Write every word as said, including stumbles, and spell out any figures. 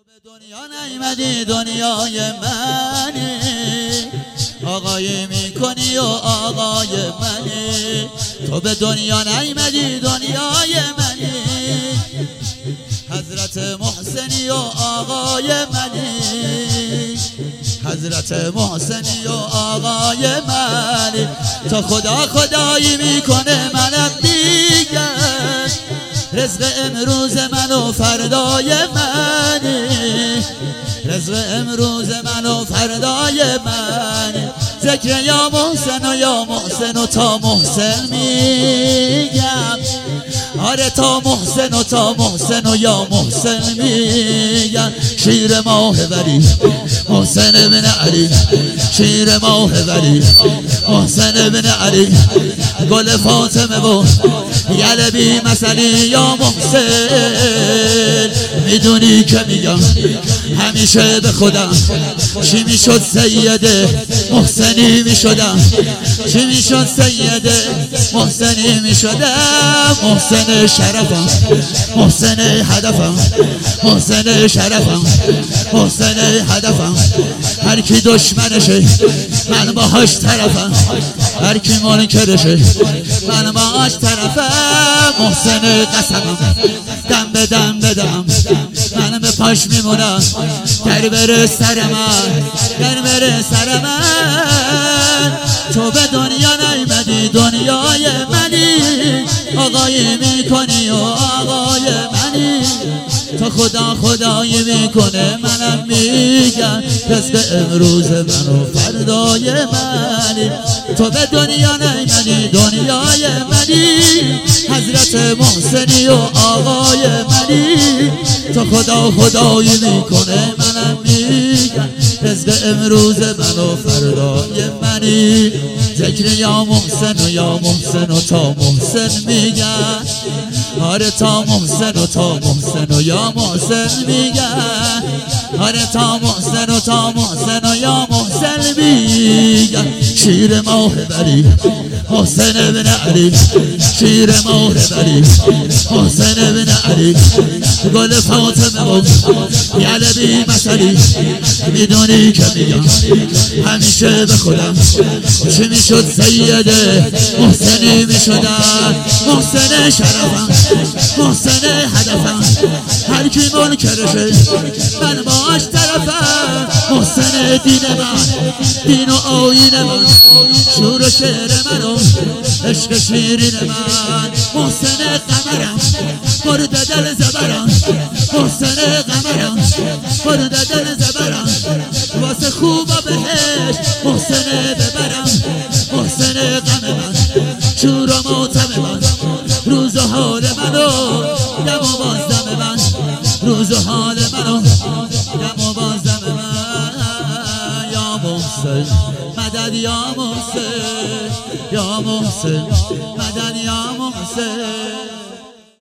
به دنیا نیومدی دنیای منی، آقایی میکنی و آقای منی. تو به دنیا نیومدی دنیای منی، حضرت محسنی و آقای منی، حضرت محسنی و آقای منی. تا خدا خدایی میکنه منم دیگر، رزق امروز من و فردای منی، رزق امروز من و فردای منی. ذکر یا محسن و یا محسن و تا محسن میگم، آره تا محسن و تا محسن و یا محسن میگم. شیر ماه ولی محسن بن علی، شیر ماه ولی محسن بن علی. گل فاطمه و یلبی مثلی یا محسن. میدونی که میگم همیشه به خودم، چی میشد سیده محسنی میشدم، چی میشد سیده محسنی میشدم. محسن شرفم، محسن هدفم، محسن شرفم، محسن هدفم. هر کی دشمنشه من باهاش طرفم، هر کی منکرشه من باهاش طرفم. محسن قسمم دم به دم بدم، من به پاش میمونم در بره سر من، در بره سر من. تو به دنیا نیومدی دنیای منی، آقایی میکنی و آقای منی. تا خدا خدایی میکنه منم میگم، رزق امروز من و فردای منی. تو به دنیا نیومدی دنیای منی، حضرت محسنی و آقای منی. تا خدا خدایی میکنه منم میگم، رزق امروز من و فردای منی. ذکر یا محسن و یا محسن و تا محسن میگم، آره تا محسن و تا محسن و یا محسن میگم، آره تا محسن و تا محسن و یا محسن میگم. شیر ماه ولی محسن بن علی، شیر ماه ولی محسن بن علی. گل فاطمه و یلبی مثلی. میدونی که میگم همیشه به خودم، چی میشد سیده محسنی میشدم. محسن شرفم، محسن هدفم، هر کی منکرشه من باش طرفم. محسن دین من، دین و آیین من، شور و شعر من و عشق شیرین من. محسن قمرم برده دل زبرم، محسن قمرم برده دل زبرم. واسه خوبا بهش محسن ببرم، محسن غم من، شور و ماتم من، روز و حال منو دم و بازدم من، روز و حال منو دم و بازدم من. یا محسن مدد یا محسن، یا محسن مدد یا محسن.